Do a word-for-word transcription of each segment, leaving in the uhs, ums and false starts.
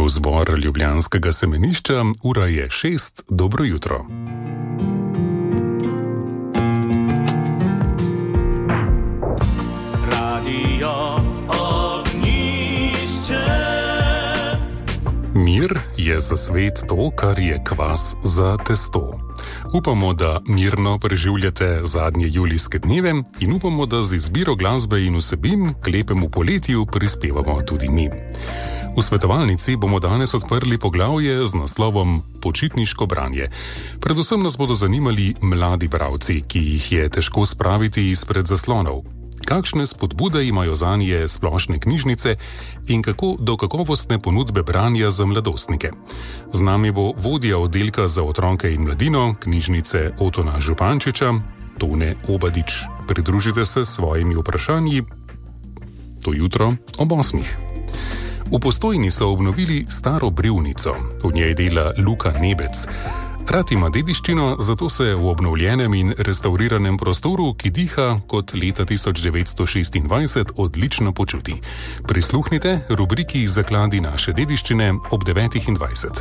Zbor ljubljanskega semenišča, ura je šest, dobro jutro. Radio Ognjišče. Mir je za svet to, kar je kvas za testo. Upamo, da mirno preživljate zadnje julijske dneve in upamo, da z izbiro glasbe in vsebin k lepemu poletju prispevamo tudi mi. V svetovalnici bomo danes odprli poglavje z naslovom Počitniško branje. Predvsem nas bodo zanimali mladi bralci, ki jih je težko spraviti izpred zaslonov. Kakšne spodbude imajo zanje splošne knjižnice in kako do kakovostne ponudbe branja za mladostnike. Z nami bo vodja oddelka za otroke in mladino knjižnice Otona Župančiča, Tone Obadič. Pridružite se s svojimi vprašanji to jutro ob osmih. V Postojni so obnovili staro brivnico, v njej dela Luka Nebec. Rad ima dediščino, zato se v obnovljenem in restauriranem prostoru, ki diha kot leta tisoč devetsto šestindvajset, odlično počuti. Prisluhnite rubriki Zakladi naše dediščine ob devetih in dvajset.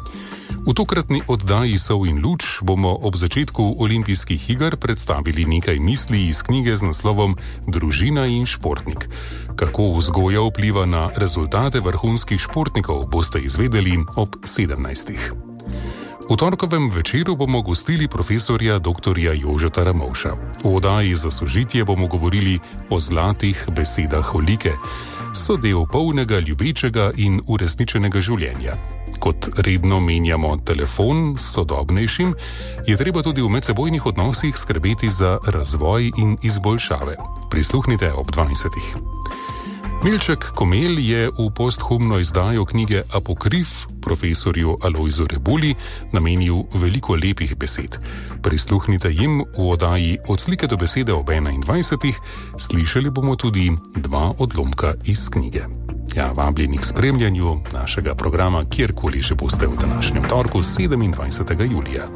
V tokratni oddaji Sol in luč bomo ob začetku olimpijskih iger predstavili nekaj misli iz knjige z naslovom Družina in športnik. Kako vzgoja vpliva na rezultate vrhunskih športnikov, boste izvedeli ob sedemnajstih. V torkovem večeru bomo gostili profesorja doktorja Jožeta Ramovša. V oddaji Za sožitje bomo govorili o zlatih besedah Olike. So del polnega, ljubečega in uresničenega življenja. Kot redno menjamo telefon s sodobnejšim, je treba tudi v medsebojnih odnosih skrbeti za razvoj in izboljšave. Prisluhnite ob dvajsetih. Milček Komelj je v posthumno izdajo knjige Apokrif profesorju Alojzu Rebuli namenil veliko lepih besed. Prisluhnite jim v oddaji Od slike do besede ob enaindvajsetih, slišali bomo tudi dva odlomka iz knjige. Ja, vabljeni k spremljanju našega programa, kjerkoli že boste v današnjem torku sedemindvajsetega julija.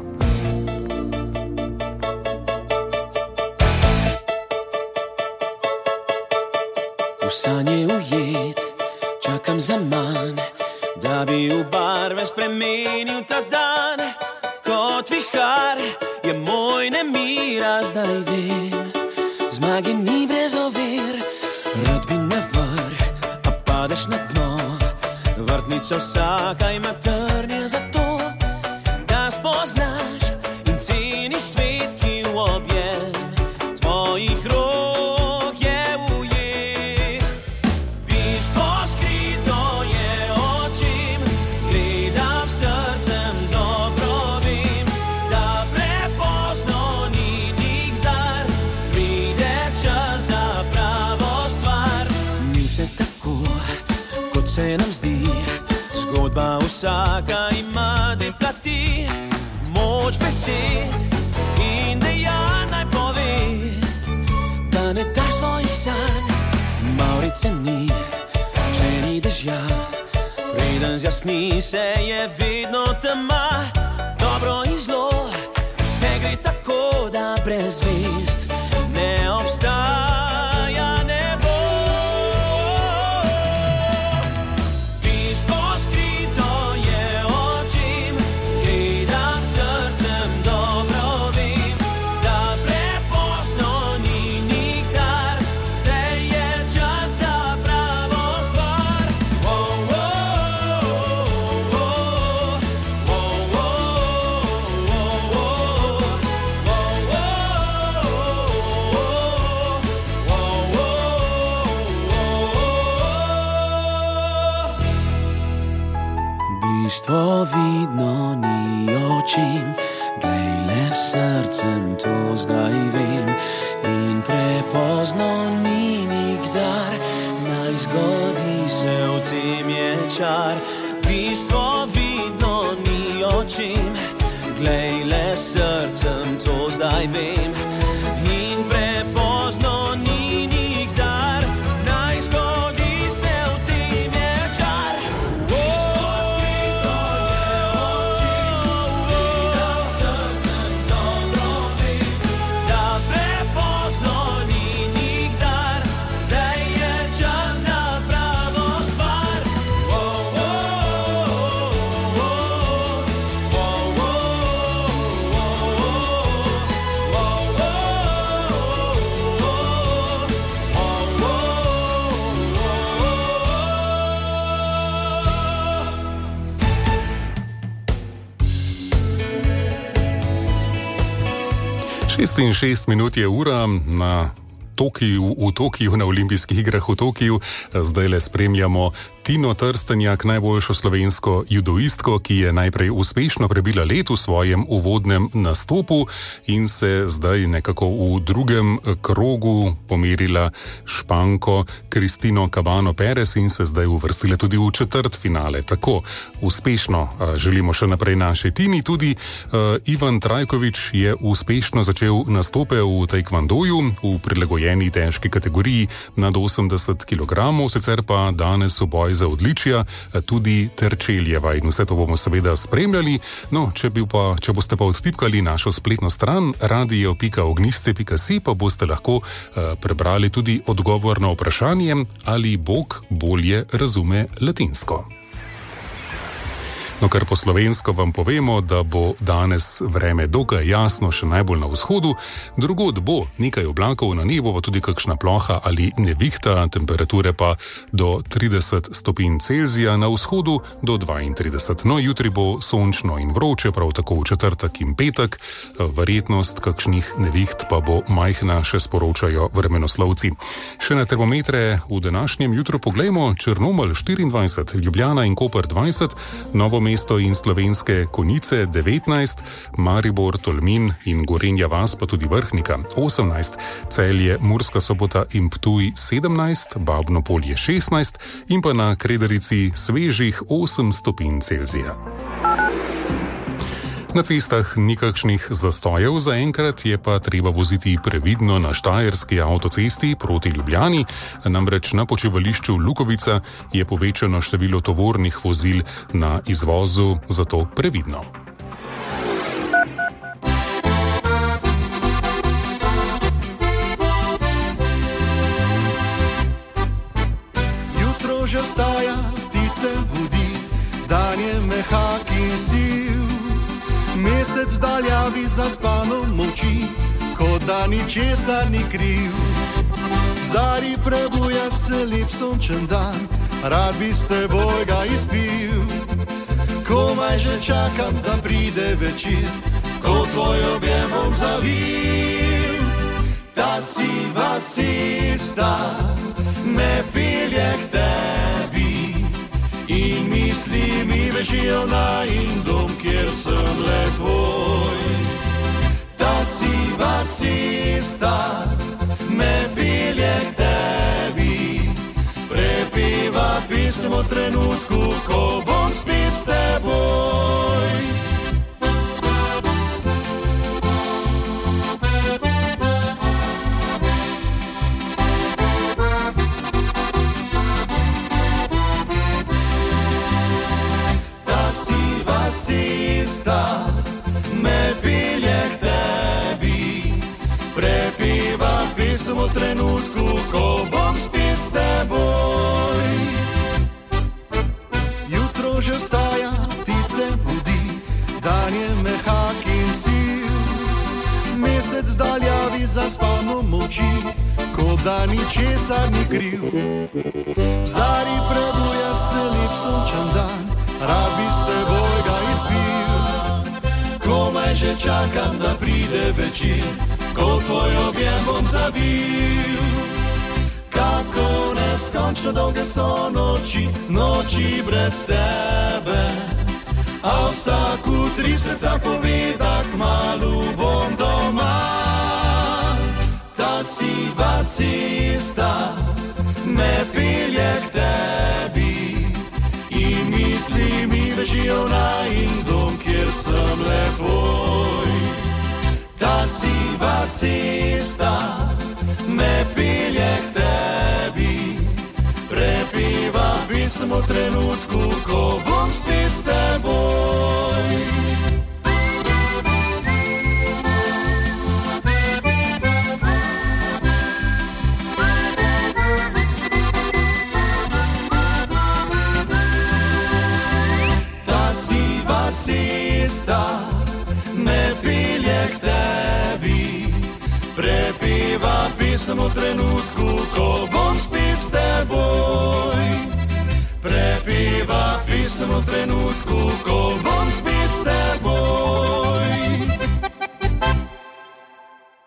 V sanje ujet, čakam za manj, da bi v barve spremenil ta dan. Kot vihar je moj nemira, zdaj vem, zmage ni brez ovir. Rad bi na vrh, a padeš na dno, vrtnica vsaka ima trnje za to, da spoznaš in ceniš svet, ki v objem tvojih rok je ujet. Bistvo skrito je očim, gledam srcem, dobro vem, da prepozno ni nikdar, pride čas za pravo stvar. Ni vse tako, kot se nam zdi, zgodba vsaka ima dve plati. Moč besed in dejanj naj pove, da ne daš svojih sanj. Mavrice ni, če ni dežja, preden zjasni se je vedno tema. Dobro in zlo, vse gre tako, da brez zvest ne obstaja nebo. Bistvo skrito je očim, gledam srcem, dobro vem, da prepozno ni nikdar, zdaj je čas za pravo stvar. Oh, oh, oh, oh, oh, oh, oh, Bistvo vidno ni očim, glej le srcem, to zdaj vem. In prepozno ni nikdar, naj zgodi se v tem je čar. Bistvo vidno ni očim, glej le srcem, to zdaj vem. In prepozno ni nikdar, naj zgodi se v tem je čar. Oh, šestinšestdeset minut je ura na Tokiju, v Tokiju, na olimpijskih igrah v Tokiju. Zdaj le spremljamo Tino Trstenjak, najboljšo slovensko judoistko, ki je najprej uspešno prebila let v svojem uvodnem nastopu in se zdaj nekako v drugem krogu pomerila Španko Kristino Cabano Perez in se zdaj uvrstila tudi v četrtfinale. Tako uspešno želimo še naprej naši Tini. Tudi uh, Ivan Trajkovič je uspešno začel nastope v taekwondoju v prilagojeni težki kategoriji nad osemdeset kilogramov, sicer pa danes v boj za odličja tudi Terčeljeva in vse to bomo seveda spremljali. No, če, bi pa, če boste pa odtipkali našo spletno stran radio pika ognjišče pika si, pa boste lahko uh, prebrali tudi odgovor na vprašanje, ali Bog bolje razume latinsko. No, kar po slovensko vam povemo, da bo danes vreme dokaj jasno, še najbolj na vzhodu, drugod bo nekaj oblakov na nebu, pa tudi kakšna ploha ali nevihta, temperature pa do trideset stopinj Celzija, na vzhodu do dvaintrideset. No, jutri bo sončno in vroče, prav tako v četrtek in petek, verjetnost kakšnih neviht pa bo majhna, še sporočajo vremenoslovci. Še na termometre v današnjem jutru poglejmo: Črnomelj štiriindvajset, Ljubljana in Koper dvajset, Novo mesto in Slovenske Konjice devetnajst, Maribor, Tolmin in Gorenja vas pa tudi Vrhnika osemnajst, Celje, Murska Sobota in Ptuj sedemnajst, Babno Polje šestnajst in pa na Kredarici svežih osem stopinj Celzija. Na cestah nikakšnih zastojev zaenkrat, je pa treba voziti previdno na štajerski avtocesti proti Ljubljani, namreč na počivališču Lukovica je povečano število tovornih vozil na izvozu, zato previdno. Jutro že vstaja, ptice budi, dan je mehak in siv. Mesec daljavi zaspano molči, kot da ničesar ni kriv. Zari prebuja se lep sončen dan, rad bi s teboj ga izpil. Komaj že čakam, da pride večer, ko tvoj objem bom zavil. Ta siva cesta me pelje k tebi in misli mi bežijo na in dom, kjer sem le tvoj. Ta siva cesta me pelje k tebi, prepeva pismo trenutku, ko bom spet s teboj. Cesta me pelje k tebi, prepeva pismo trenutku, ko bom spet s teboj. Jutro že vstaja, ptice budi, dan je mehak in siv. Mesec daljavi zaspano molči, kot da ničesar ni kriv. Zari prebuja se lep sončen dan, rad bi s teboj ga izpil. Komaj že čakam, da pride večer, ko tvoj objem bom zabil. Kako neskončno dolge so noči, noči brez tebe, a vsak utrip srca pove, da kmalu bom doma. Ta siva cesta me pelje k tebi in misli mi bežijo na in dom, kjer sem le tvoj. Ta siva cesta me pelje k tebi, prepeva pismo trenutku, ko bom spet s teboj. Cesta me pelje k tebi, prepeva pismo trenutku, ko bom spet s teboj. Prepeva pismo trenutku, ko bom spet s teboj.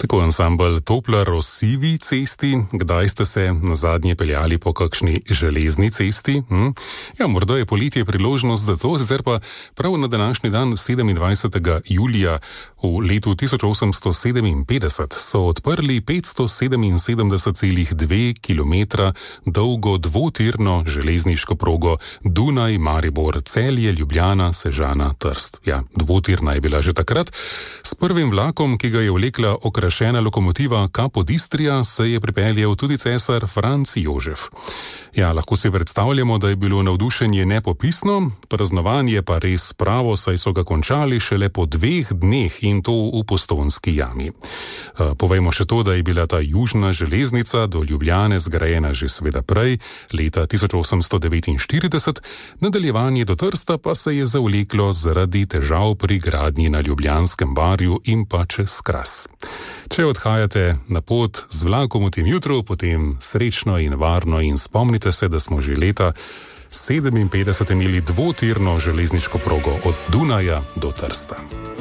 Tako ansambel Toplar o sivi cesti. Kdaj ste se na zadnje peljali po kakšni železni cesti? Hm? Ja, morda je poletje priložnost za to, sicer pa prav na današnji dan sedemindvajsetega julija v letu tisoč osemsto sedeminpetdeset so odprli petsto sedeminsedemdeset celih dve kilometra dolgo dvotirno železniško progo Dunaj-Maribor-Celje, Ljubljana, Sežana, Trst. Ja, dvotirna je bila že takrat. S prvim vlakom, ki ga je vlekla okrašena lokomotiva Capodistrija, se je pripeljal tudi cesar Franc Jožef. Ja, lahko si predstavljamo, da je bilo navdušenje nepopisno, praznovanje pa res pravo, saj so ga končali šele po dveh dneh in to v Postojnski jami. Povejmo še to, da je bila ta južna železnica do Ljubljane zgrajena že seveda prej, leta tisoč osemsto devetinštirideset, nadaljevanje do Trsta pa se je zavleklo zaradi težav pri gradnji na Ljubljanskem barju in pa čez Kras. Če odhajate na pot z vlakom v tem jutru, potem srečno in varno in spomnite se, da smo že leta sedeminpetdeset imeli dvotirno železniško progo od Dunaja do Trsta.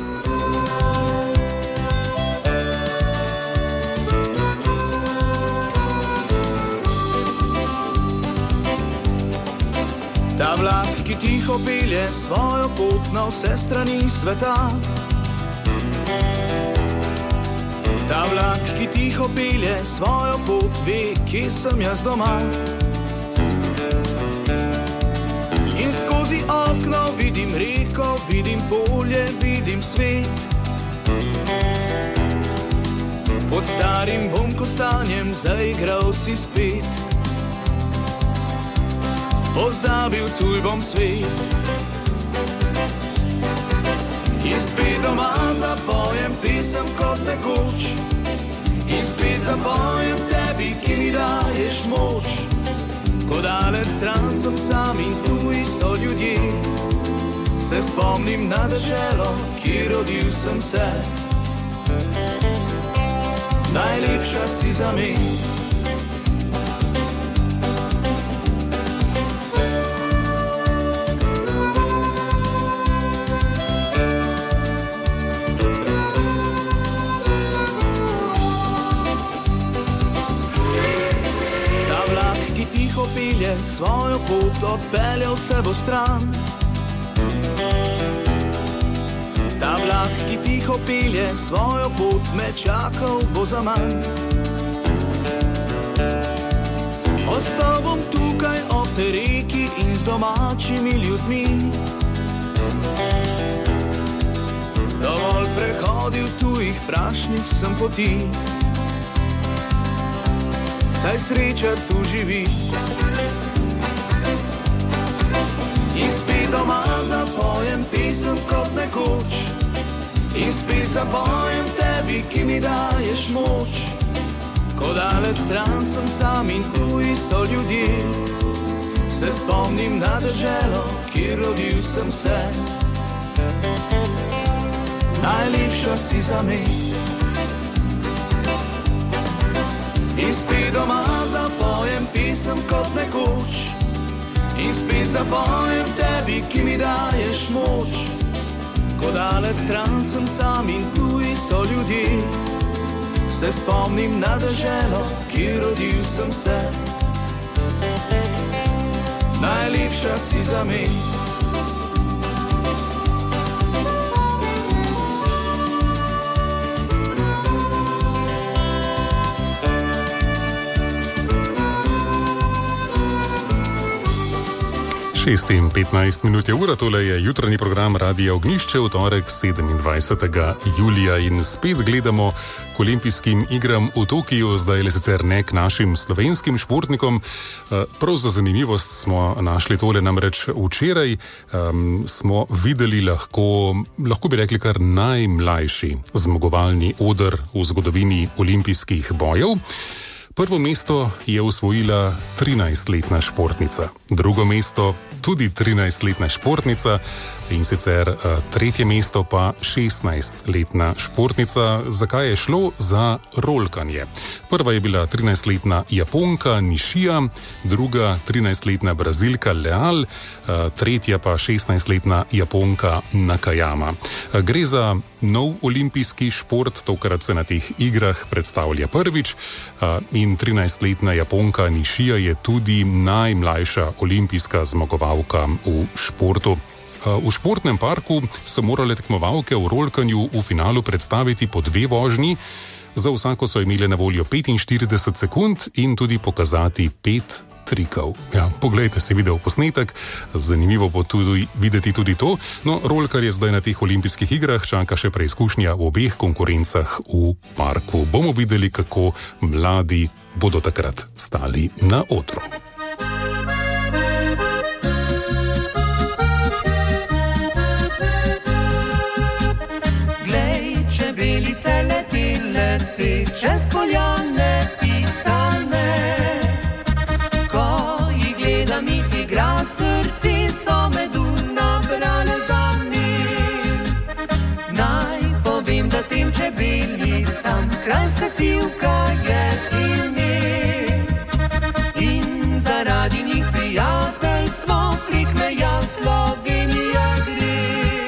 Ta vlak, ki tiho pelje svojo pot na vse strani sveta. Ta vlak, ki tiho pelje svojo pot, ve, kje sem jaz doma. In skozi okno vidim reko, vidim polje, vidim svet. Pod starim bonkostanjem zaigral si spet. Pozabil tuj bom svet. In spet doma zapojem pesem kot nekoč. In spet zapojem tebi, ki mi daješ moč. Ko dalec stran sem sam in tuji so ljudje. Se spomnim na deželo, kjer rodil sem se. Najlepša si za me. Pelje svojo pot, odpeljal se bo stran. Ta vlak, ki tiho pelje svojo pot, me čakal bo zaman. Ostal bom tukaj ob tej reki in z domačimi ljudmi. Dovolj prehodil tujih prašnih sem poti. Saj sreča tu živi. In spet doma zapojem pesem kot nekoč. In spet zapojem tebi, ki mi daješ moč. Ko dalec stran sem sam in tuji so ljudje. Se spomnim na deželo, kjer rodil sem se. Najlepša si za me. In spet doma zapojem pesem kot nekoč. In spet zapojem tebi, ki mi daješ moč. Ko dalec stran sem sam in tuji so ljudje. Se spomnim na deželo, kjer rodil sem se. Najlepša si za me. šest in petnajst minut je ura, tole je jutranji program Radia Ognjišče v torek sedemindvajsetega julija in spet gledamo k olimpijskim igram v Tokiu, zdaj le sicer ne k našim slovenskim športnikom. Prav za zanimivost smo našli tole, namreč včeraj um, smo videli lahko, lahko bi rekli kar najmlajši zmagovalni oder v zgodovini olimpijskih bojev. Prvo mesto je osvojila trinajstletna športnica, drugo mesto tudi trinajstletna športnica in sicer tretje mesto pa šestnajstletna športnica. Zakaj je šlo? Za rolkanje. Prva je bila trinajstletna Japonka Nishija, druga trinajstletna Brazilka Leal, tretja pa šestnajstletna Japonka Nakayama. Gre za nov olimpijski šport, tokrat se na teh igrah predstavlja prvič in trinajstletna Japonka Nišija je tudi najmlajša olimpijska zmagovalka v športu. V športnem parku so morale tekmovalke v rolkanju v finalu predstaviti po dve vožnji, za vsako so imele na voljo petinštirideset sekund in tudi pokazati pet trikov. Ja, poglejte si video posnetek, zanimivo bo tudi videti tudi to. No, rolkar je zdaj na teh olimpijskih igrah, čaka še preizkušnja v obeh konkurencah v parku. Bomo videli, kako mladi bodo takrat stali na odru. Glej, čebelice leti, leti, čez poljane pisane. Igra srci, so medu nabrale za mir. Naj povem, da tem čebelicam kranjska sivka je ime. In zaradi njih prijateljstvo prek meja Slovenije gre.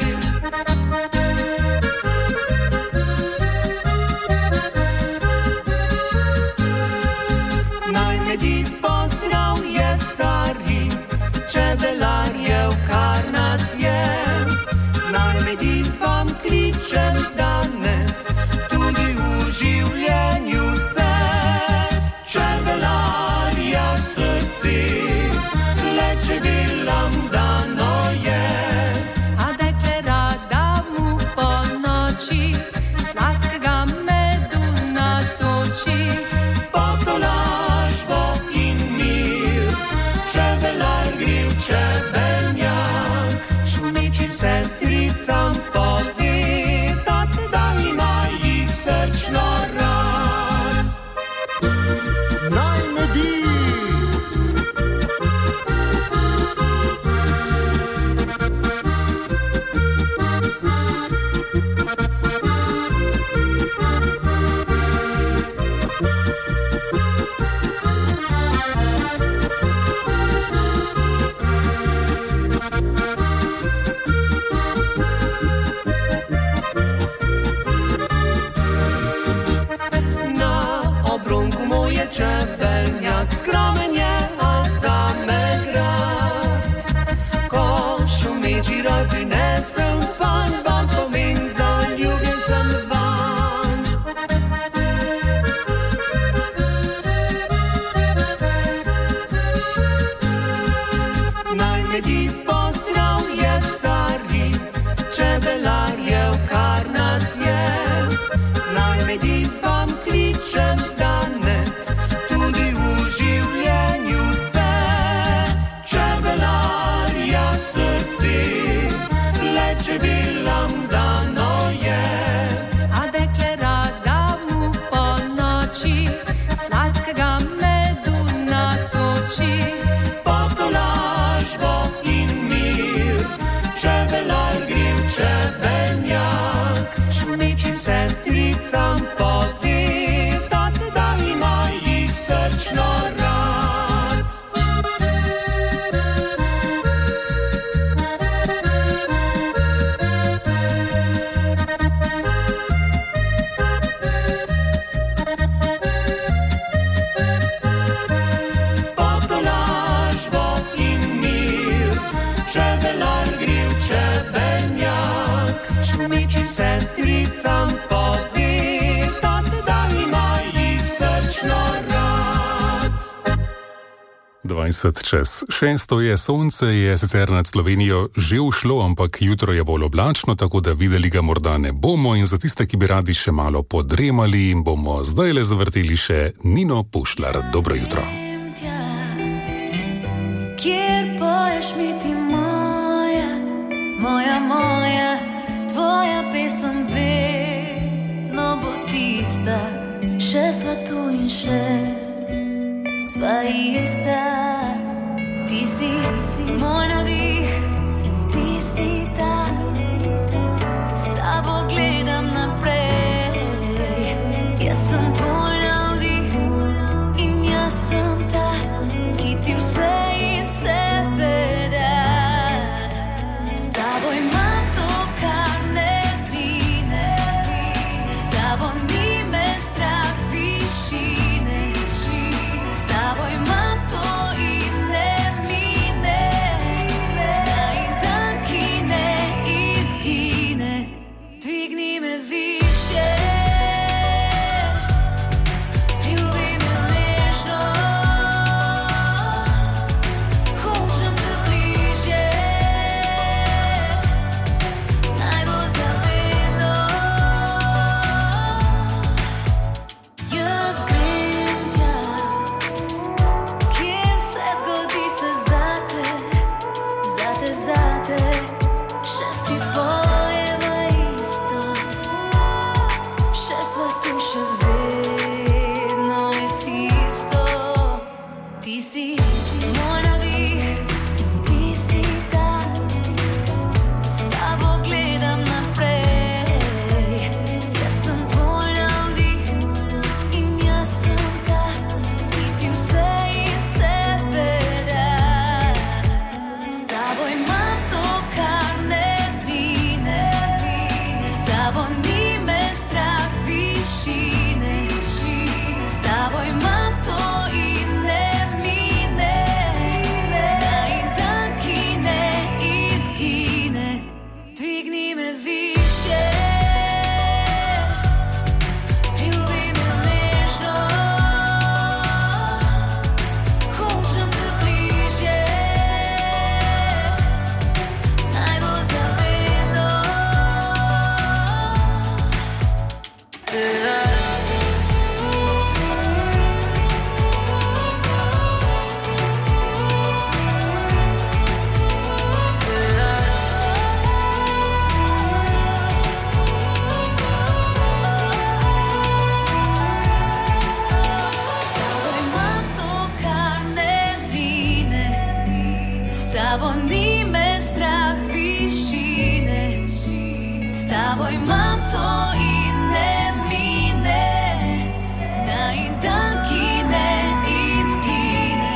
Naj medi pozdrav je stari, čebelarjev, kar nas je. Naj medi vam kličem danes, tudi v življenju se. Čebelarja srce, le čebelam dano je. A dekle rada mu po noči sladkega medu natoči. Potolažbo in mir, čebelar gre v čebelnjak. Šumeči sestricam povedat, da ima jih srčno rad. Naj medi! Čebeljak skromen je, a zame grad. Ko šumeči roj prinesem pan, vam povem, zaljubljen sem van. Naj medi pozdrav je stari, čebelarjev, kar nas je. Naj medi vam kličem danes, tudi v življenju se. Čebelarja srce, le čebelam dano je. A dekle rada mu po noči sladkega medu natoči. Potolažbo in mir, čebelar gre v čebelnjak. Šumečim sestricam povedat, da ima jih srčno rad. Potolažbo in mir, čebelar gre v čebelnjak. Šumečim sestricam povedat, da ima jih srčno rad. dvajset čez šesto je, sonce je sicer nad Slovenijo že ušlo, ampak jutro je bolj oblačno, tako da videli ga morda ne bomo in za tiste, ki bi radi še malo podremali, bomo zdaj le zavrteli še Nino Pušlar. Dobro jutro. Kjer poješ mi ti moja, moja, moja, tvoja pesem vedno bo tista. Še sva tu in še sva ista. Ti si moj navdih in ti si ta. S tabo gledam naprej. Jaz sem tvoj navdih in jaz sem ta, ki ti vse in sebe da. S tabo imam to, kar ne mine. tabo ni me strah višine, s tabo imam to in ne mine, na in dan, ki ne izgine.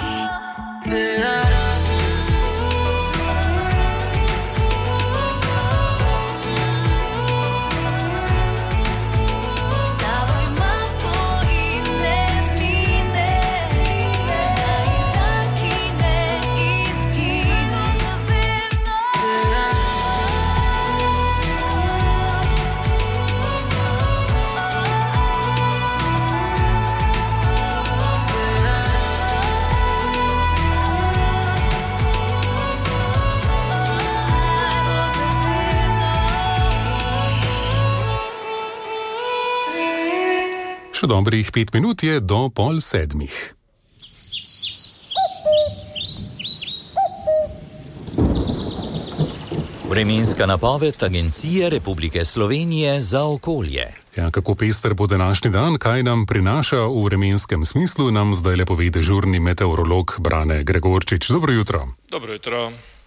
S tabo imam to in ne mine, na in dan, ki ne izgine. Zavedno Še dobrih pet minut je do pol sedmih. Vremenska napoved Agencije Republike Slovenije za okolje. Ja, kako pester bo današnji dan, kaj nam prinaša v vremenskem smislu, nam zdaj le pove dežurni meteorolog Brane Gregorčič. Dobro jutro. Dobro jutro.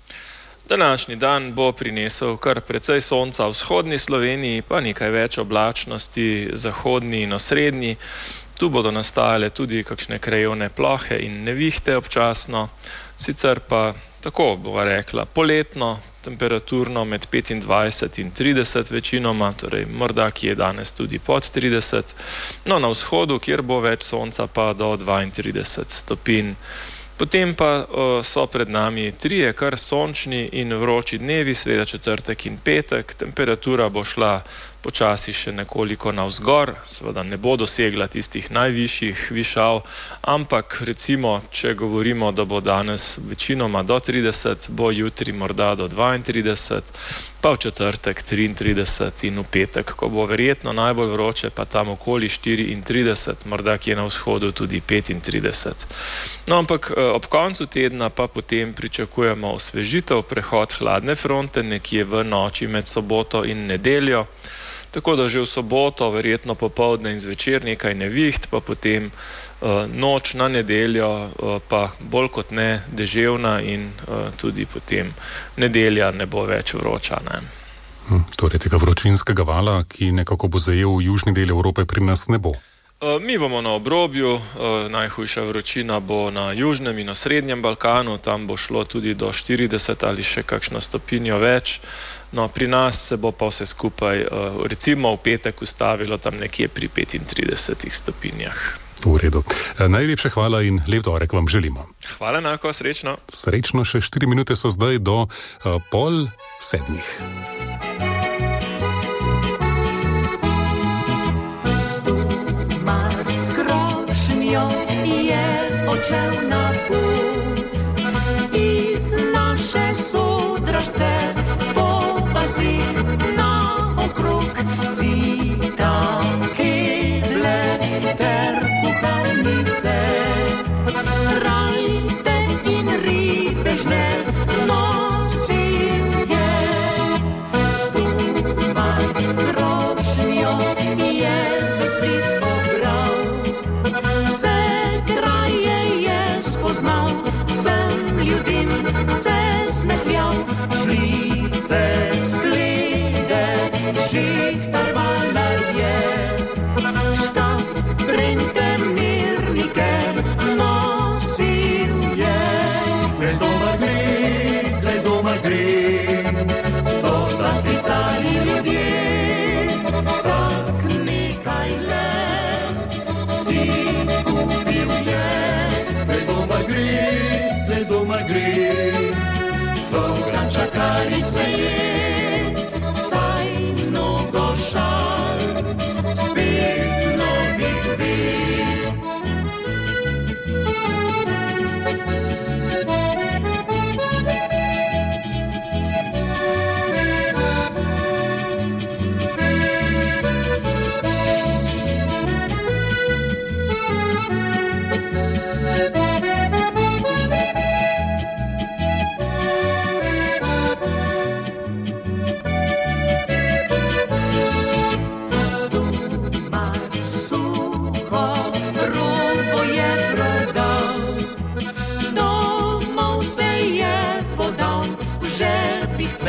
Današnji dan bo prinesel kar precej sonca v vzhodni Sloveniji, pa nekaj več oblačnosti zahodni in osrednji. Tu bodo nastajale tudi kakšne krajevne plohe in nevihte občasno, sicer pa tako bova rekla poletno, temperaturno med petindvajset in trideset večinoma, torej morda kje danes tudi pod trideset, no na vzhodu, kjer bo več sonca, pa do dvaintrideset stopinj. Potem pa o, so pred nami trije kar sončni in vroči dnevi, sreda, četrtek in petek. Temperatura bo šla počasi še nekoliko navzgor, seveda ne bo dosegla tistih najvišjih višav, ampak recimo, če govorimo, da bo danes večinoma do trideset, bo jutri morda do dvaintrideset, pa v četrtek triintrideset in v petek, ko bo verjetno najbolj vroče, pa tam okoli štiriintrideset, morda kje na vzhodu tudi petintrideset. No, ampak ob koncu tedna pa potem pričakujemo osvežitev, prehod hladne fronte nekje v noči med soboto in nedeljo. Tako da že v soboto, verjetno popoldne in zvečer nekaj neviht, pa potem uh, noč na nedeljo, uh, pa bolj kot ne deževna in uh, tudi potem nedelja ne bo več vroča. Ne? Hm, torej tega vročinskega vala, ki nekako bo zajel v južni del Evrope, pri nas ne bo. Uh, mi bomo na obrobju, uh, najhujša vročina bo na južnem in osrednjem Balkanu, tam bo šlo tudi do štirideset ali še kakšno stopinjo več. No, pri nas se bo pa vse skupaj uh, recimo v petek ustavilo tam nekje pri petintridesetih stopinjah. V redu. Najlepša hvala in lep torek vam želimo. Hvala enako, srečno. Srečno, še štiri minute so zdaj do uh, pol sedmih. Stumar s krošnjo je odšel na pot iz naše Sodražce. Si na okrog sita, keble ter kuhalnice, rajte in ribežne nosil je. Stumar s krošnjo je v svit pobral, vse kraje je spoznal, sem ljudim se smehljal, žlice Žihtar valar je, škaf prente mirnike nosil je. Glez domar gre, glez domar gre, so zaklicali ljudje, vsak nekaj let si kupil je. Glez domar gre, glez domar gre, so ga čakali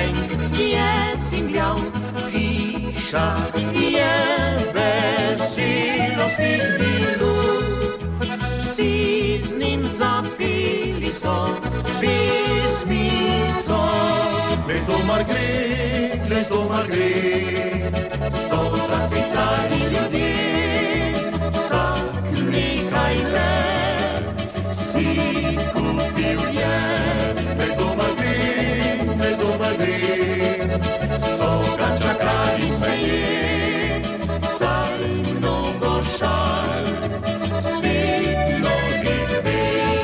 senk je cingljal, hiša je veselosti bilo. Vsi z njim zapili so pesmico. Glej, domar gre, glej, domar gre, so zapicali ljudje, vsak nekaj let si kupil je. Glej, domar gre, glej, domar gre, so ga čakali smeje, saj mnogo šal, spet novih ve.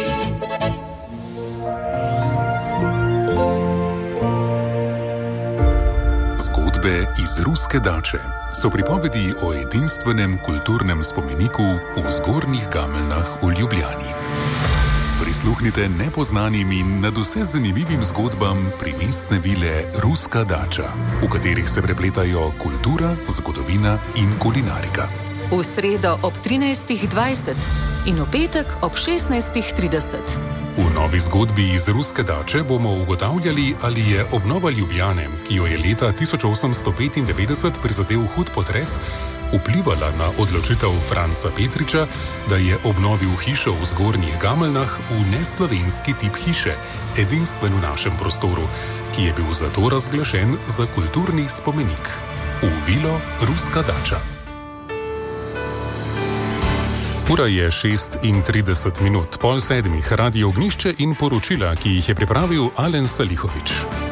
Zgodbe iz Ruske dače so pripovedi o edinstvenem kulturnem spomeniku v Zgornjih Gameljnah v Ljubljani. Prisluhnite nepoznanim in nadvse zanimivim zgodbam primestne vile Ruska dača, v katerih se prepletajo kultura, zgodovina in kulinarika. V sredo ob trinajstih dvajset in v petek ob šestnajstih trideset. V novi zgodbi iz Ruske dače bomo ugotavljali, ali je obnova Ljubljane, ki jo je leta tisoč osemsto petindevetdeset prizadel hud potres, vplivala na odločitev Franca Petriča, da je obnovil hišo v Zgornjih Gameljnah v neslovenski tip hiše, edinstven v našem prostoru, ki je bil zato razglašen za kulturni spomenik. V vilo Ruska dača. Ura je šestintrideset minut, pol sedmih, Radio Ognjišče in poročila, ki jih je pripravil Alen Salihovič.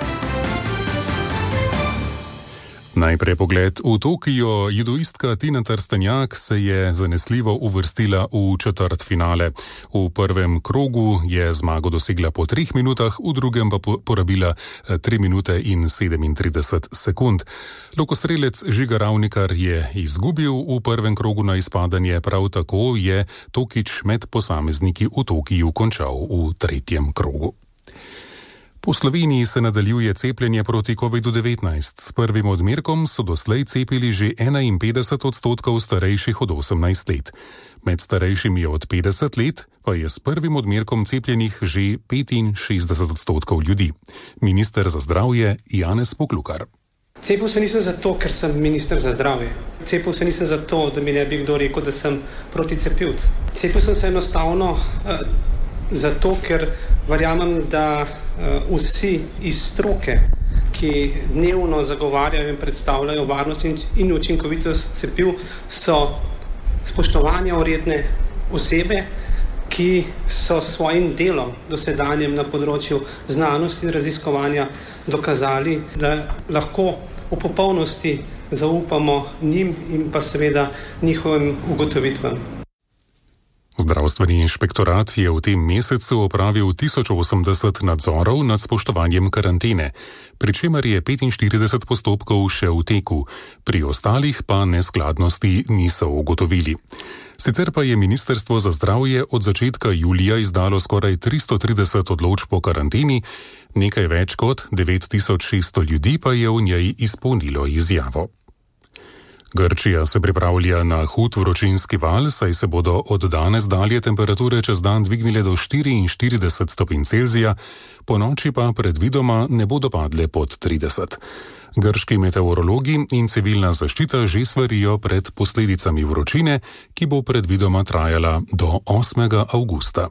Najprej pogled v Tokio. Judoistka Tina Trstenjak se je zanesljivo uvrstila v četrtfinale. V prvem krogu je zmago dosegla po treh minutah, v drugem pa porabila tri minute in sedemintrideset sekund. Lokostrelec Žiga Ravnikar je izgubil v prvem krogu na izpadanje, prav tako je Tokič med posamezniki v Tokiju končal v tretjem krogu. Po Sloveniji se nadaljuje cepljenje proti kovidu devetnajst. S prvim odmerkom so doslej cepili že enainpetdeset odstotkov starejših od osemnajst let. Med starejšimi od petdeset let pa je s prvim odmerkom cepljenih že petinšestdeset odstotkov ljudi. Minister za zdravje Janez Poklukar. Cepil se nisem zato, ker sem minister za zdravje. Cepil se nisem zato, da mi ne bi kdo rekel, da sem proticepilc. Cepil sem se enostavno uh, zato, ker verjamem, da uh, vsi iz stroke, ki dnevno zagovarjajo in predstavljajo varnost in, in učinkovitost cepiv, so spoštovanja vredne osebe, ki so s svojim delom dosedanjem na področju znanosti in raziskovanja dokazali, da lahko v popolnosti zaupamo njim in pa seveda njihovim ugotovitvam. Zdravstveni inšpektorat je v tem mesecu opravil tisoč osemdeset nadzorov nad spoštovanjem karantene, pri čemer je petinštirideset postopkov še v teku, pri ostalih pa neskladnosti niso ugotovili. Sicer pa je Ministrstvo za zdravje od začetka julija izdalo skoraj tristo trideset odločb o karanteni, nekaj več kot devet tisoč šeststo ljudi pa je v njej izpolnilo izjavo. Grčija se pripravlja na hud vročinski val, saj se bodo od danes dalje temperature čez dan dvignile do štiriinštirideset stopinj Celzija, po noči pa predvidoma ne bodo padle pod trideset. Grški meteorologi in civilna zaščita že svarijo pred posledicami vročine, ki bo predvidoma trajala do osmega avgusta.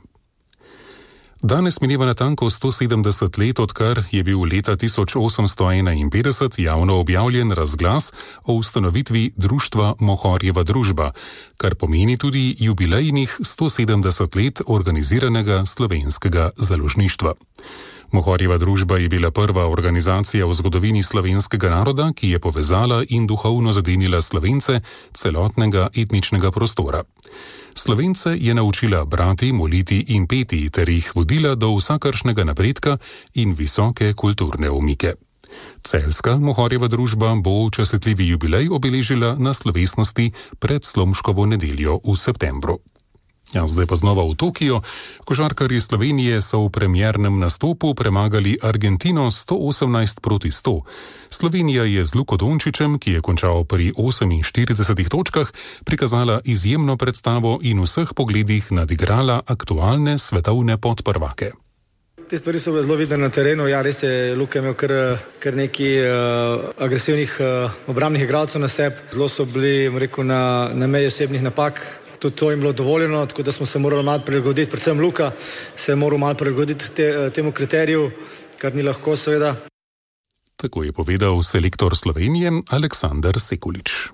Danes mineva natanko sto sedemdeset let, odkar je bil leta tisoč osemsto enainpetdeset javno objavljen razglas o ustanovitvi društva Mohorjeva družba, kar pomeni tudi jubilejnih sto sedemdeset let organiziranega slovenskega založništva. Mohorjeva družba je bila prva organizacija v zgodovini slovenskega naroda, ki je povezala in duhovno zedinila Slovence celotnega etničnega prostora. Slovence je naučila brati, moliti in peti ter jih vodila do vsakršnega napredka in visoke kulturne umike. Celjska Mohorjeva družba bo častitljivi jubilej obeležila na slovesnosti pred Slomškovo nedeljo v septembru. Ja, zdaj pa znova v Tokio. Košarkarji Slovenije so v premiernem nastopu premagali Argentino sto osemnajst proti sto. Slovenija je z Luko Dončićem, ki je končal pri oseminštiridesetih točkah, prikazala izjemno predstavo in v vseh pogledih nadigrala aktualne svetovne podprvake. Te stvari so bile zelo vidne na terenu. Ja, res je, Luka imel kar, kar nekaj uh, agresivnih uh, obrambnih igralcev na sebi. Zelo so bili, rekel, na, na meji osebnih napak. Tudi to jim bilo dovoljeno, tako da smo se morali malo prilagoditi. Predvsem Luka se je moral malo prilagoditi te, temu kriteriju, kar ni lahko, seveda. Tako je povedal selektor Slovenije Aleksander Sekulič.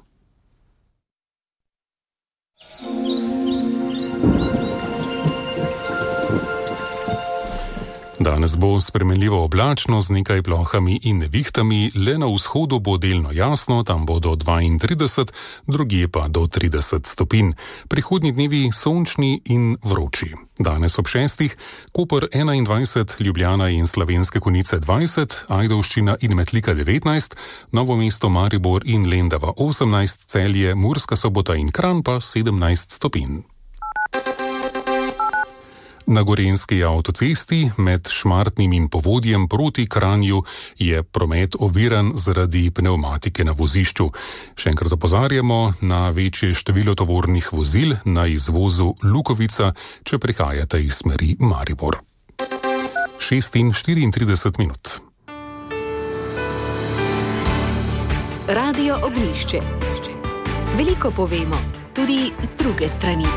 Danes bo spremenljivo oblačno z nekaj plohami in nevihtami, le na vzhodu bo delno jasno, tam bo do dvaintrideset, drugje pa do trideset stopinj. Prihodnji dnevi sončni in vroči. Danes ob šestih, Koper enaindvajset, Ljubljana in Slovenske Konjice dvajset, Ajdovščina in Metlika devetnajst, Novo mesto, Maribor in Lendava osemnajst, Celje, Murska Sobota in Kranj pa sedemnajst stopinj. Na Gorenjski avtocesti med Šmartnim in Povodjem proti Kranju je promet oviran zaradi pnevmatike na vozišču. Še enkrat opozarjamo na večje število tovornih vozil na izvozu Lukovica, če prihajate iz smeri Maribor. šest in štiriintrideset minut. Radio Ognjišče. Veliko povemo, tudi z druge strani.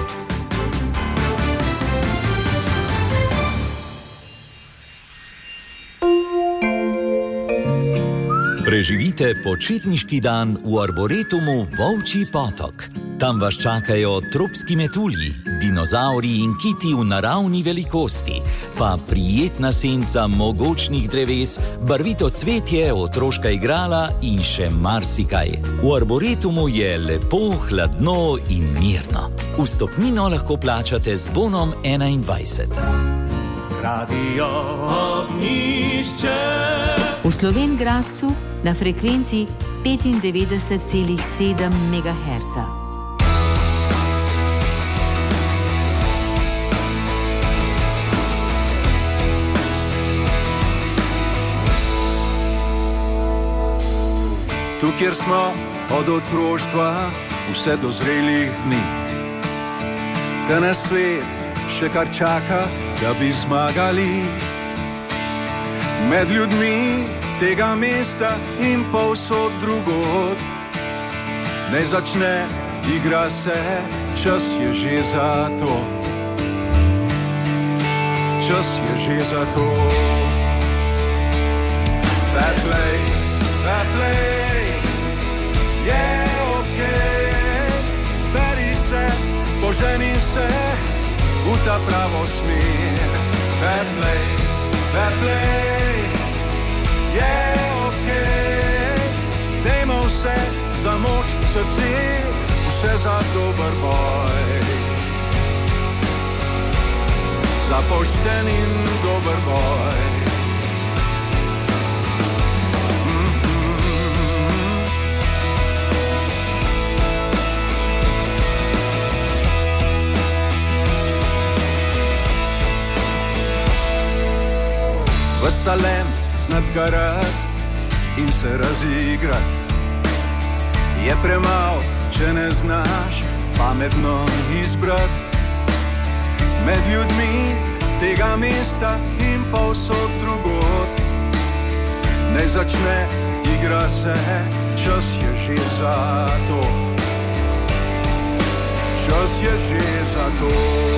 Preživite počitniški dan v arboretumu Volčji potok. Tam vas čakajo tropski metulji, dinozauri in kiti v naravni velikosti, pa prijetna senca mogočnih dreves, barvito cvetje, otroška igrala in še marsikaj. V arboretumu je lepo, hladno in mirno. Vstopnino lahko plačate z bonom enaindvajset. Radio Ognjišče. V Slovenj Gradcu na frekvenci petindevetdeset celih sedem megaherca. Tu, kjer smo od otroštva vse do zrelih dni, te na svet še kar čaka, da bi zmagali. Med ljudmi tega mesta in povsod drugod naj začne, igra se, čas je že za to. Čas je že za to. Fair play, fair play, je okej. Zberi se, poženi se v ta pravo smer. Fair play, fair play, je okej. Dajmo vse za moč srce, vse za dober boj. Za pošten in dober boj. Ves talent znat garat in se razigrat je premal, če ne znaš pametno izbrat. Med ljudmi tega mesta in povsod drugod naj začne, igra se, čas je že za to. Čas je že za to.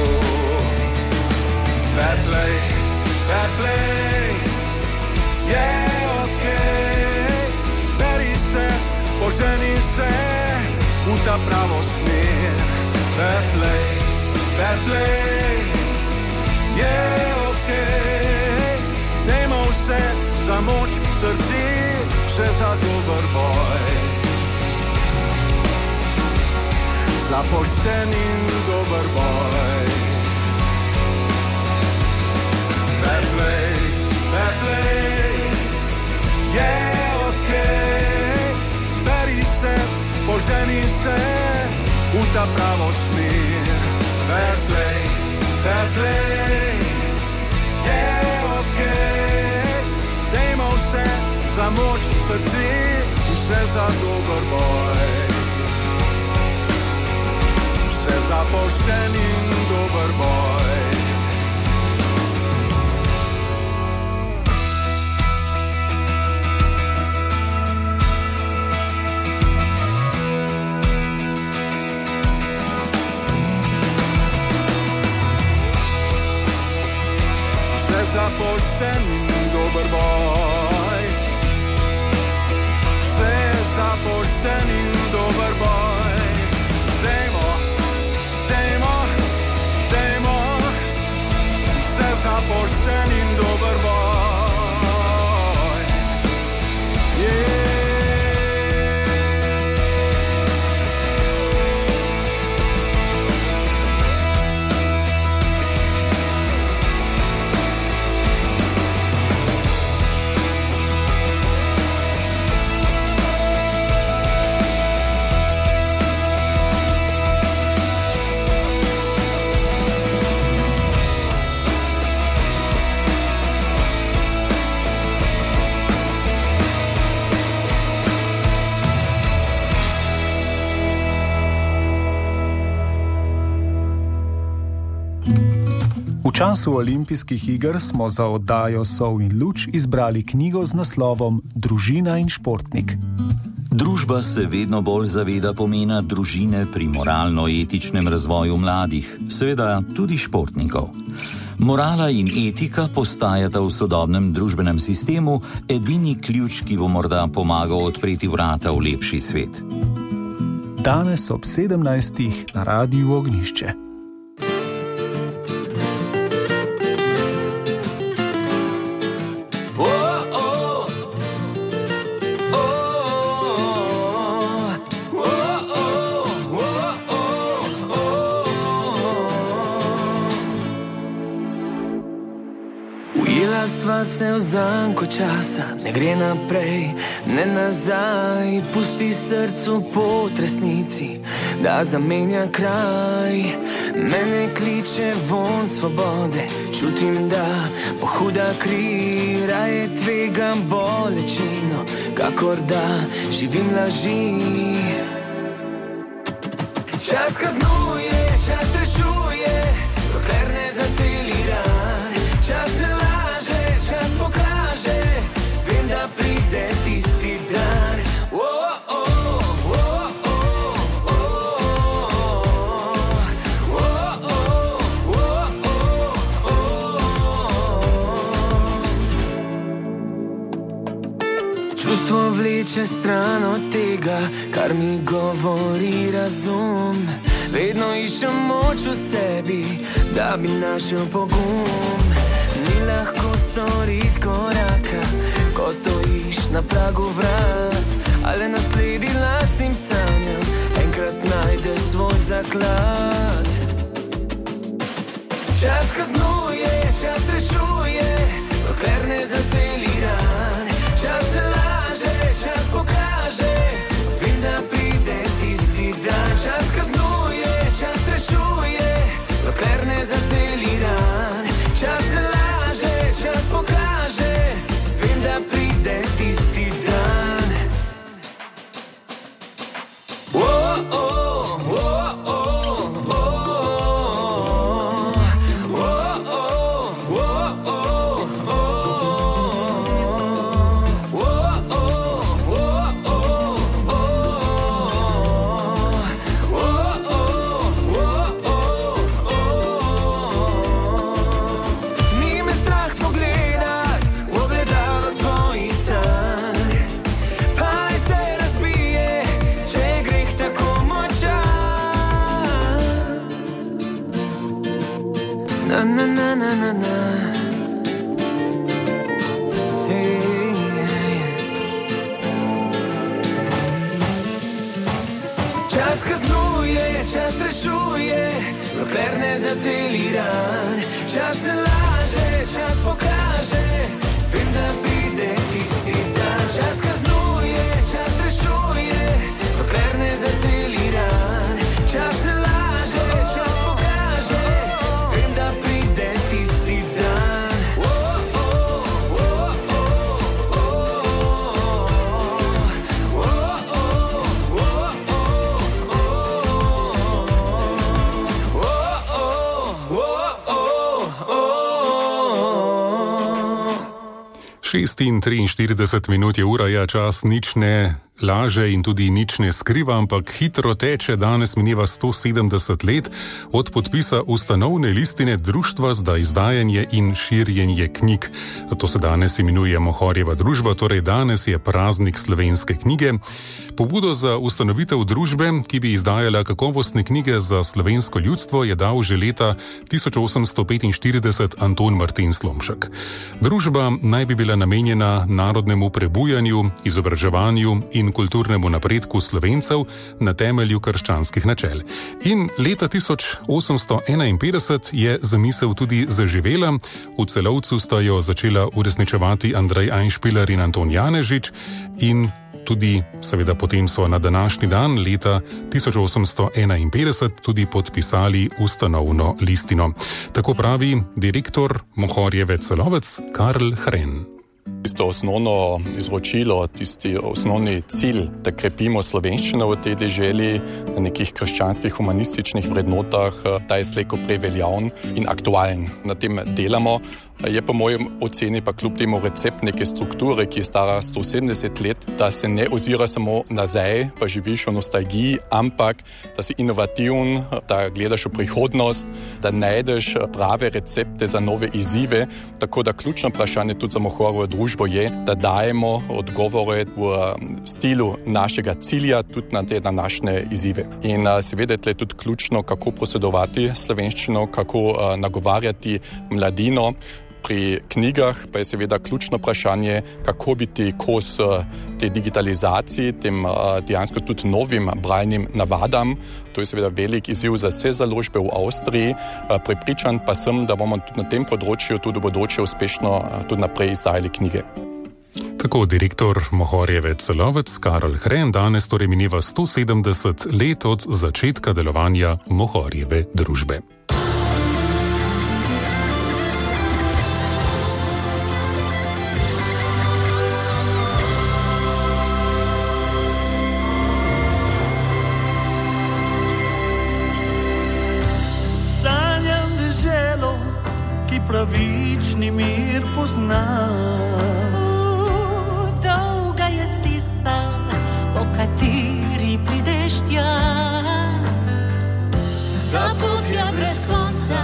Fair play, fair play, je okej. Zberi se, poženi se v ta pravo smer. Fair play, fair play, je okej. Dajmo vse za moč srce, vse za dober boj. Za pošten in dober boj. Fair play, fair play, je okej. Zberi se, poženi se v ta pravo smer. Fair play, fair play, je okej. Dajmo vse za moč srce, vse za dober boj. Vse za pošten in dober boj. za pošten in dober boj. Vse za pošten in dober boj. Dajmo, dajmo, dajmo, vse za pošten in dober boj. Yeah. V času olimpijskih iger smo za oddajo Sol in luč izbrali knjigo z naslovom Družina in športnik. Družba se vedno bolj zaveda pomena družine pri moralno-etičnem razvoju mladih, seveda tudi športnikov. Morala in etika postajata v sodobnem družbenem sistemu edini ključ, ki bo morda pomagal odpreti vrata v lepši svet. Danes ob sedemnajstih na Radiu Ognišče. Sva se v zanko časa, ne gre naprej, ne nazaj. Pusti srcu pot resnici, da zamenja kraj. Mene kliče von svobode, čutim, da bo huda kri. Raje tvegam bolečino, kakor da živim laži. Čas kaznuje, čas rešuje, dokler ne zaceli ran. Čas ne laže, čas pokaže, vem, da pride tisti dan. Oh, oh, oh, oh, oh, oh, oh, oh, oh. Čustvo vleče stran od tega, kar mi govori razum. Vedno iščem moč v sebi, da bi našel pogum. Ni lahko storiti koraka, ko stojiš na pragu vrat, ali nasledi lastnim sanjam, enkrat najdeš svoj zaklad. Čas kaznuje, čas rešuje, dokler ne zaceli ran. Čas ne laže, čas pokaže, vem, da pride tisti dan. Čas kaznuje, čas rešuje, dokler ne zaceli ran. Čas ne laže, čas pokaže, vem, da pride tisti dan. Oh, oh, oh, oh, oh, na na na na na na. Hey, hey. Čas kaznuje, čas rešuje, dokler ne zaceli ran. Čas ne laže, čas pokaže, vem, da pride tisti dan. Čas kaznuje, čas rešuje, dokler ne zaceli ran. Čas ne laže, čas pokaže, vem, da pride tisti dan. Oh, oh, oh, oh, oh, oh, oh, oh. šest in triinštirideset minut je ura, ja, čas nič ne laže in tudi nič ne skriva, ampak hitro teče. Danes mineva sto sedemdeset let od podpisa ustanovne listine Društva za izdajanje in širjenje knjig. To se danes imenuje Mohorjeva družba, torej danes je praznik slovenske knjige. Pobudo za ustanovitev družbe, ki bi izdajala kakovostne knjige za slovensko ljudstvo, je dal že leta tisoč osemsto petinštirideset Anton Martin Slomšek. Družba naj bi bila namenjena narodnemu prebujanju, izobraževanju in kulturnemu napredku Slovencev na temelju krščanskih načel. In leta tisoč osemsto enainpetdeset je zamisel tudi zaživela. V Celovcu sta jo začela uresničevati Andrej Einšpiler in Anton Janežič in tudi, seveda, potem so na današnji dan leta tisoč osemsto enainpetdeset tudi podpisali ustanovno listino. Tako pravi direktor Mohorjeve Celovec Karl Hren. Tisto osnovno izročilo, tisti osnovni cilj, da krepimo slovenščino v tej deželi na nekih krščanskih humanističnih vrednotah, da je slej ko prej veljavn in aktualen. Na tem delamo. Je po mojem oceni pa kljub temu recept neke strukture, ki je stara sto sedemdeset let, da se ne ozira samo nazaj, pa živiš v nostalgiji, ampak da si inovativen, da gledaš v prihodnost, da najdeš prave recepte za nove izzive. Tako da ključno vprašanje tudi za Mohorjevo družbo je, da dajemo odgovore v stilu našega cilja tudi na te današnje izzive. In seveda je tudi ključno, kako posedovati slovenščino, kako nagovarjati mladino. Pri knjigah pa je seveda ključno vprašanje, kako biti kos te digitalizaciji, tem dejansko tudi novim bralnim navadam. To je seveda velik izziv za vse založbe v Avstriji. Prepričan pa sem, da bomo tudi na tem področju tudi v bodoče uspešno tudi naprej izdajali knjige. Tako direktor Mohorjeve Celovec Karl Hren. Danes torej mineva sto sedemdeset let od začetka delovanja Mohorjeve družbe. Pravični mir pozna. Uh, dolga je cesta, po kateri prideš tja. Ta pot je brez konca,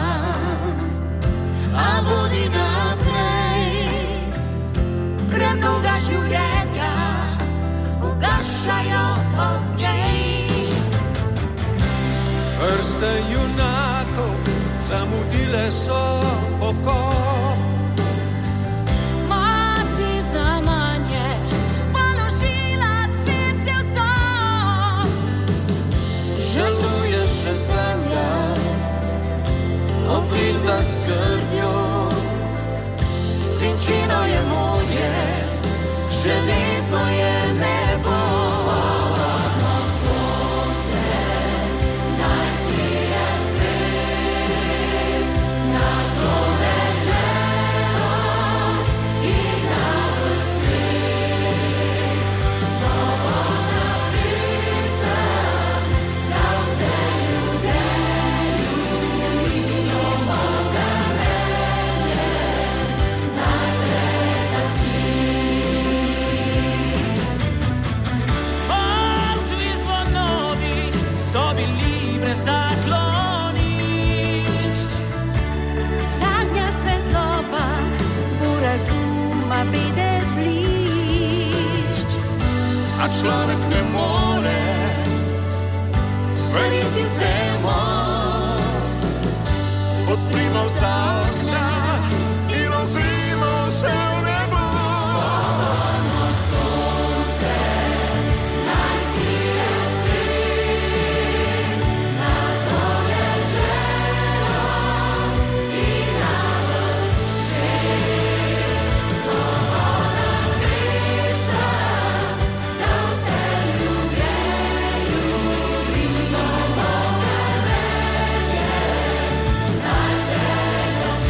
a vodi naprej. Premnoga življenja ugašajo od njej. Vrste junakov zamudile so pokop. Mati zaman je položila cvete v dom. Žaluje še zemlja, oblita s krvjo. Svinčino je morje, železno je nebo. Zadnja svetloba bo razuma bede blišč. A človek ne more verjeti v temo. Odprimo vsa okna in ozrimo se v nebo. Slavno sonce naj sije spet nad to deželo in na ves svet. Svoboda pesem za vse ljudje, ljubimo Boga veje, naj te glasi.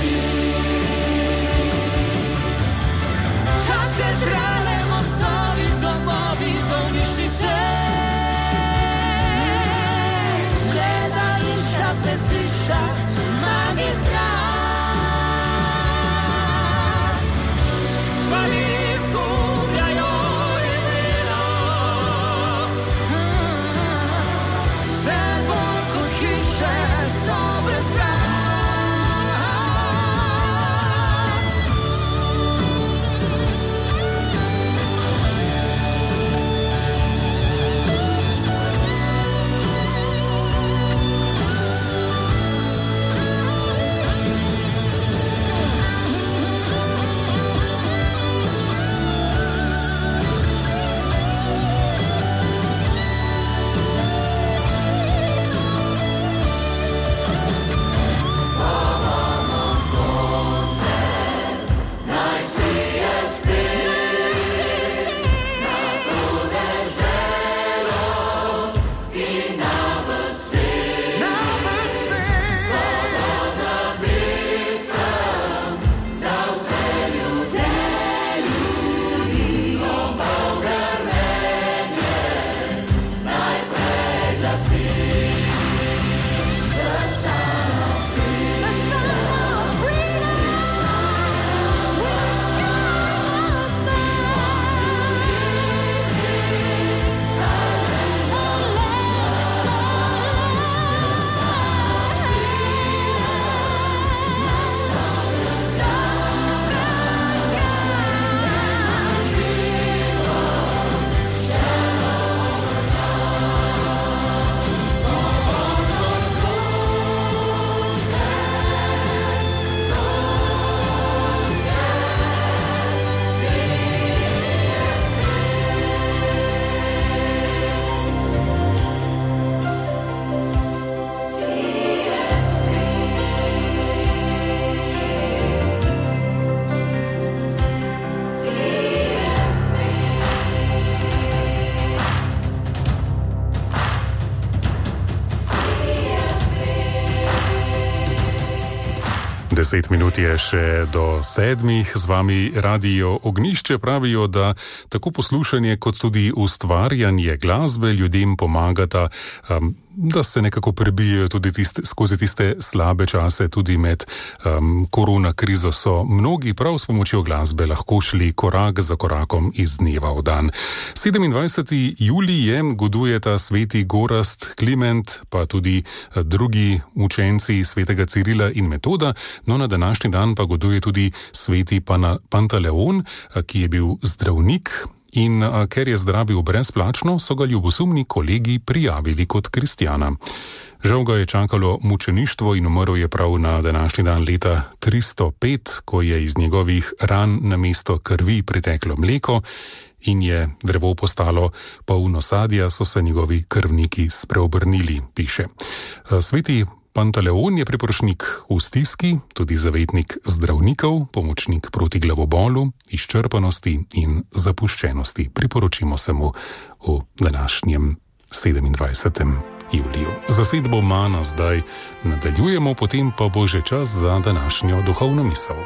Deset minut je še do sedmih, z vami Radio Ognišče. Pravijo, da tako poslušanje kot tudi ustvarjanje glasbe ljudem pomagata, um, da se nekako prebijajo tudi tiste, skozi tiste slabe čase, tudi med um, korona krizo so mnogi prav s pomočjo glasbe lahko šli korak za korakom iz dneva v dan. sedemindvajseti julij je, godujeta sveti Gorazd, Kliment, pa tudi drugi učenci svetega Cirila in Metoda. No, na današnji dan pa goduje tudi sveti Pana, Pantaleon, ki je bil zdravnik. In a, ker je zdravil brezplačno, so ga ljubosumni kolegi prijavili kot kristjana. Žal ga je čakalo mučeništvo in umrl je prav na današnji dan leta tristo pet, ko je iz njegovih ran namesto krvi priteklo mleko in je drevo postalo polno sadja, so se njegovi krvniki spreobrnili, piše. Sveti Pantaleon je priporočnik v stiski, tudi zavetnik zdravnikov, pomočnik proti glavobolu, izčrpanosti in zapuščenosti. Priporočimo se mu v današnjem sedemindvajsetem juliju. Zasedbo Mana zdaj nadaljujemo, potem pa bo že čas za današnjo duhovno misel.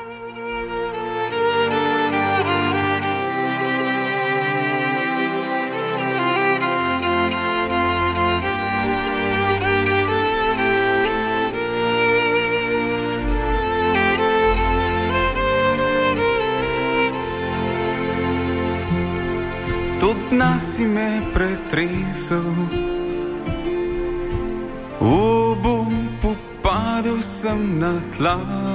Tudi nas si me pretresel, v obupu padel sem na tla.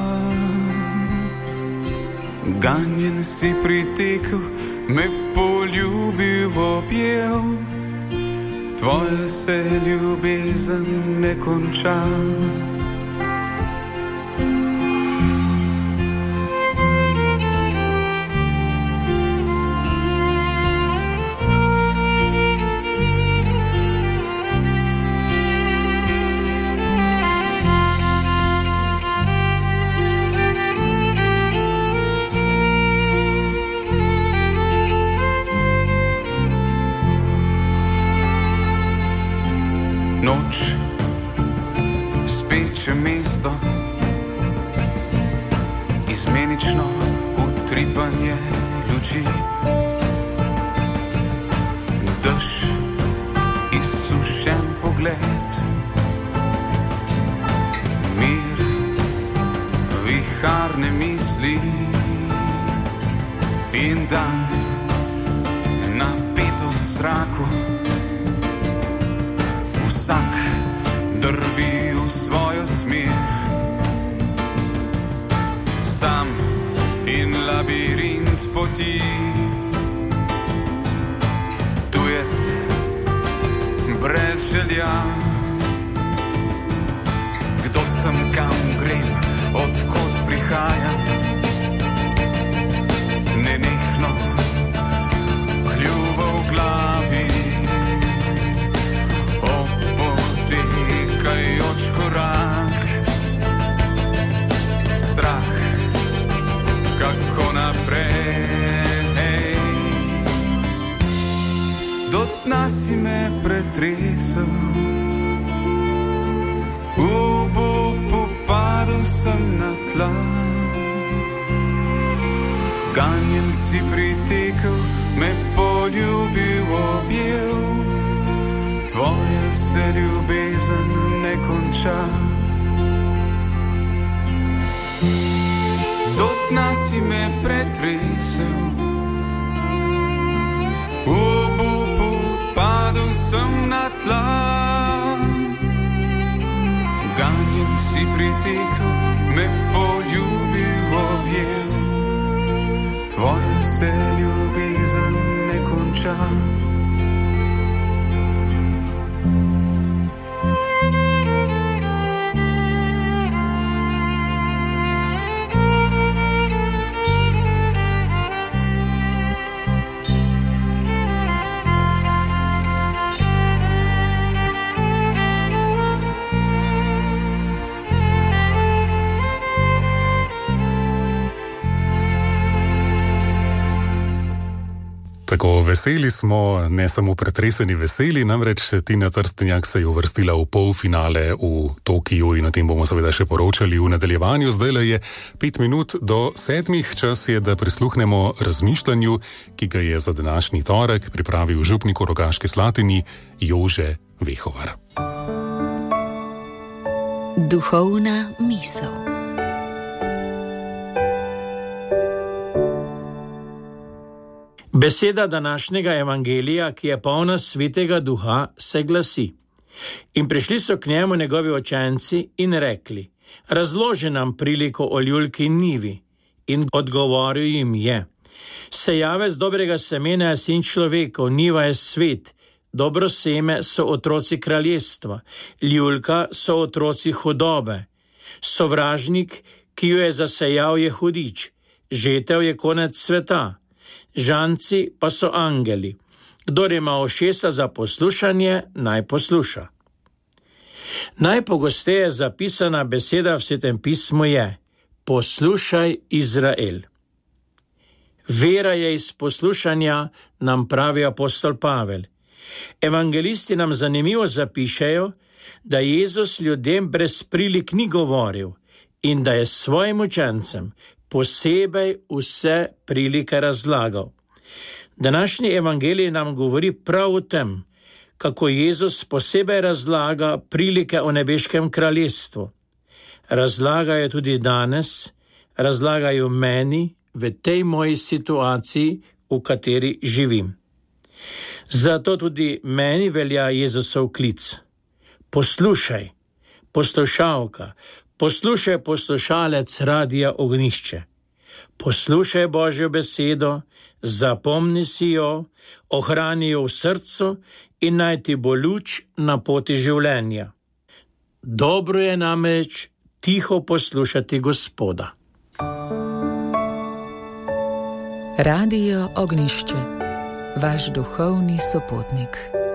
Ganjen si pritekel, me poljubil, objel, tvoja se ljubezen ne konča. Noč, speče mesto, izmenično utripanje luči. Dež, izsušen pogled, mir, viharne misli in dan, napeto v zraku. Vsak drvi v svojo smer, sam in labirint poti. Tujec brez želja, kdo sem, kam grem, odkot prihajam. Nenehno kljuva v glavi, potekajoč korak, strah, kako naprej. Do dna si me pretresel, v obupu padel sem na tla. Ganjen si pritekel, me poljubil, objel, tvoja se ljubezen ne konča. Do dna si me pretresel, v obupu padel sem na tla. Ganjen si pritekel, me poljubil, objel, tvoja se ljubezen ne konča. Tako veseli smo, ne samo pretreseni veseli, namreč Tina Trstenjak se je uvrstila v polfinale v Tokiu in o tem bomo seveda še poročali v nadaljevanju. Zdaj je pet minut do sedmih, čas je, da prisluhnemo razmišljanju, ki ga je za današnji torek pripravil župnik v Rogaški Slatini Jože Vehovar. Duhovna misel. Beseda današnjega evangelija, ki je polna svetega duha, se glasi: In prišli so k njemu njegovi učenci in rekli: Razloži nam priliko o ljulki njivi. In odgovoril jim je: Sejavec dobrega semena je sin človekov, njiva je svet, dobro seme so otroci kraljestva, ljulka so otroci hudobe. Sovražnik, ki jo je zasejal, je hudič, žetev je konec sveta. Žanci pa so angeli. Kdor ima ušesa za poslušanje, naj posluša. Najpogosteje zapisana beseda v Svetem pismu je: Poslušaj, Izrael. Vera je iz poslušanja, nam pravi apostol Pavel. Evangelisti nam zanimivo zapišejo, da Jezus ljudem brez prilik ni govoril in da je svojim učencem posebej vse prilike razlagal. Današnji evangelij nam govori prav o tem, kako Jezus posebej razlaga prilike o nebeškem kraljestvu. Razlagajo tudi danes, razlagajo meni v tej moji situaciji, v kateri živim. Zato tudi meni velja Jezusov klic. Poslušaj, poslušalka, poslušaj poslušalec Radia Ognišče. Poslušaj Božjo besedo, zapomni si jo, ohrani jo v srcu in naj ti bo luč na poti življenja. Dobro je namreč tiho poslušati Gospoda. Radio Ognišče, vaš duhovni sopotnik.